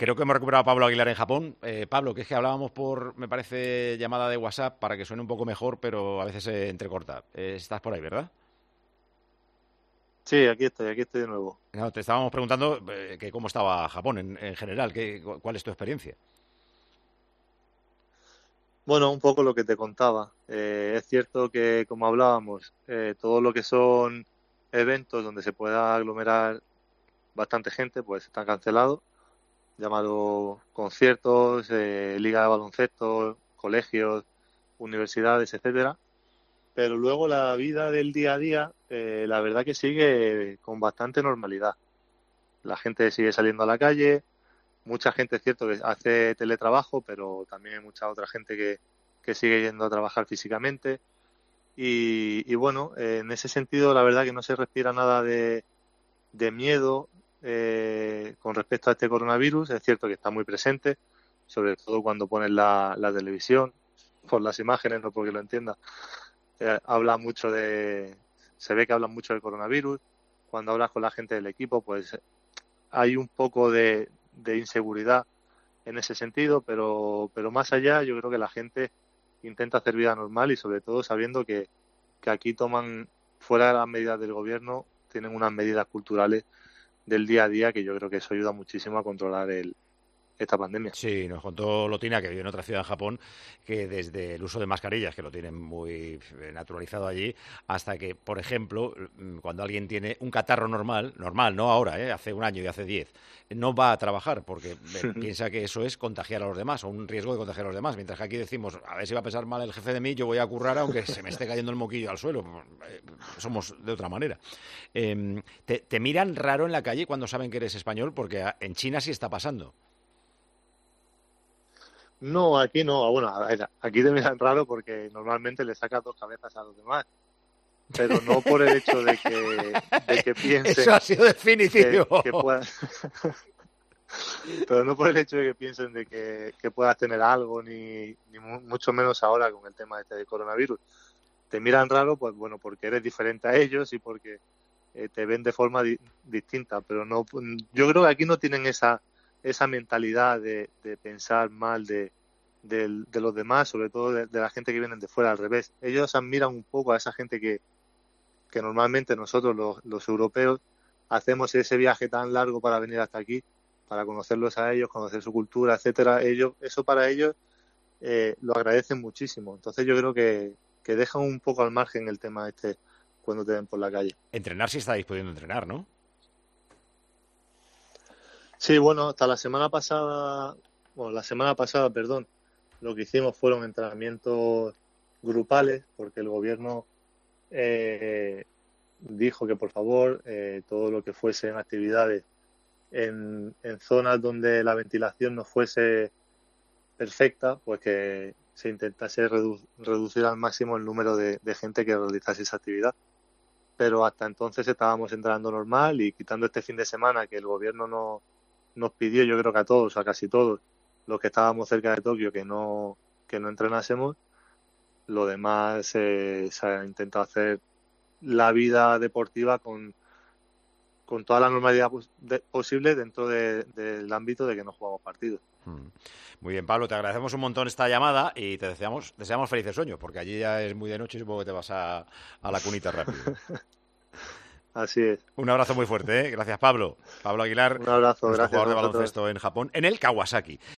Creo que hemos recuperado a Pablo Aguilar en Japón. Pablo, que es que hablábamos por, me parece, llamada de WhatsApp para que suene un poco mejor, pero a veces se entrecorta. Estás por ahí, ¿verdad? Sí, aquí estoy de nuevo. No, te estábamos preguntando que cómo estaba Japón en general, cuál es tu experiencia. Bueno, un poco lo que te contaba. Es cierto que, como hablábamos, todo lo que son eventos donde se pueda aglomerar bastante gente, pues están cancelados, llamado conciertos, liga de baloncesto, colegios, universidades, etcétera. Pero luego la vida del día a día, la verdad que sigue con bastante normalidad. La gente sigue saliendo a la calle. Mucha gente es cierto que hace teletrabajo, pero también hay mucha otra gente que sigue yendo a trabajar físicamente. Y bueno, en ese sentido, la verdad que no se respira nada de miedo con respecto a este coronavirus. Es cierto que está muy presente, sobre todo cuando pones la televisión, por las imágenes, no porque lo entienda. Habla mucho se ve que hablan mucho del coronavirus. Cuando hablas con la gente del equipo, pues hay un poco de inseguridad en ese sentido, pero más allá yo creo que la gente intenta hacer vida normal y sobre todo sabiendo que aquí toman, fuera de las medidas del gobierno, tienen unas medidas culturales del día a día que yo creo que eso ayuda muchísimo a controlar esta pandemia. Sí, nos contó Lotina, que vive en otra ciudad en Japón, que desde el uso de mascarillas, que lo tienen muy naturalizado allí, hasta que, por ejemplo, cuando alguien tiene un catarro normal, normal, no ahora, hace un año y hace 10, no va a trabajar porque piensa que eso es contagiar a los demás o un riesgo de contagiar a los demás. Mientras que aquí decimos, a ver si va a pensar mal el jefe de mí, yo voy a currar aunque se me esté cayendo el moquillo al suelo. Somos de otra manera. Te miran raro en la calle cuando saben que eres español, porque en China sí está pasando. No, aquí no. Bueno, a ver, aquí te miran raro porque normalmente le sacas dos cabezas a los demás, pero no por el hecho de que Eso piensen ha sido definitivo. que puedas, pero no por el hecho de que piensen que puedas tener algo, ni mucho menos ahora con el tema este del coronavirus. Te miran raro, pues bueno, porque eres diferente a ellos y porque te ven de forma distinta, pero no, yo creo que aquí no tienen esa mentalidad de pensar mal de los demás, sobre todo de la gente que viene de fuera, al revés. Ellos admiran un poco a esa gente que normalmente nosotros, los europeos, hacemos ese viaje tan largo para venir hasta aquí, para conocerlos a ellos, conocer su cultura, etcétera. Eso para ellos lo agradecen muchísimo. Entonces yo creo que dejan un poco al margen el tema este cuando te ven por la calle. Entrenar si estáis pudiendo entrenar, ¿no? Sí, bueno, hasta la semana pasada, perdón, lo que hicimos fueron entrenamientos grupales, porque el gobierno eh, dijo que por favor todo lo que fuesen actividades en zonas donde la ventilación no fuese perfecta, pues que se intentase reducir al máximo el número de gente que realizase esa actividad. Pero hasta entonces estábamos entrenando normal y quitando este fin de semana que el gobierno nos pidió, yo creo que a todos, a casi todos, los que estábamos cerca de Tokio, que no entrenásemos. Lo demás se ha intentado hacer la vida deportiva con toda la normalidad posible dentro del ámbito de que no jugamos partidos. Muy bien, Pablo, te agradecemos un montón esta llamada y te deseamos felices sueños, porque allí ya es muy de noche y supongo que te vas a la cunita rápido. Así es. Un abrazo muy fuerte, ¿eh? Gracias, Pablo. Pablo Aguilar, Un abrazo, nuestro gracias jugador a de vosotros. baloncesto en Japón, en el Kawasaki.